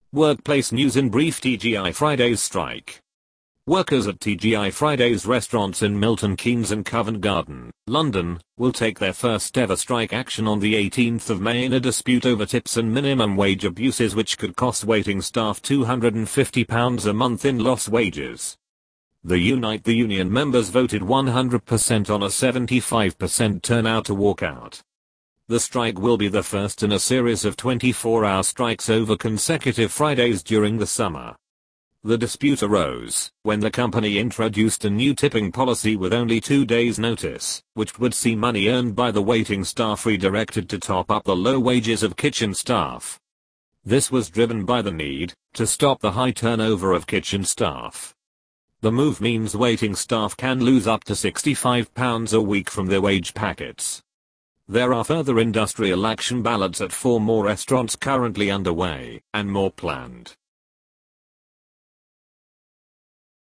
Workplace news in brief. TGI Fridays strike. Workers at TGI Fridays restaurants in Milton Keynes and Covent Garden, London, will take their first ever strike action on the 18th of May in a dispute over tips and minimum wage abuses which could cost waiting staff £250 a month in lost wages. The Unite the Union members voted 100% on a 75% turnout to walk out. The strike will be the first in a series of 24-hour strikes over consecutive Fridays during the summer. The dispute arose when the company introduced a new tipping policy with only 2 days' notice, which would see money earned by the waiting staff redirected to top up the low wages of kitchen staff. This was driven by the need to stop the high turnover of kitchen staff. The move means waiting staff can lose up to £65 a week from their wage packets. There are further industrial action ballots at 4 more restaurants currently underway, and more planned.